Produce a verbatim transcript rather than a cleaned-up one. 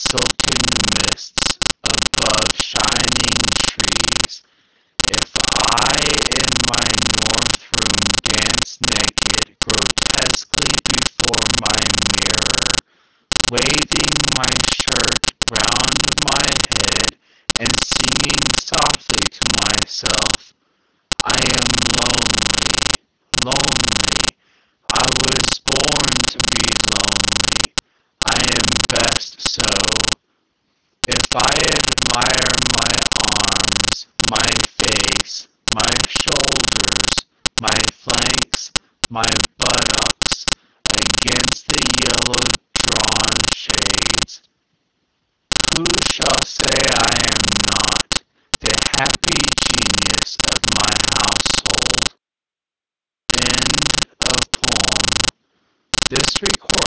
silken mists above shining trees. If I in my north room dance naked, grotesquely before my mirror, waving my shirt round my head and singing softly to myself, I am lonely, lonely. I was born to be lonely. I am best so. If I admire my arms, my face, my shoulders, my flanks, my buttocks, against the yellow drawn shades, who shall say I am not the happy genius of my household? End of poem. This recording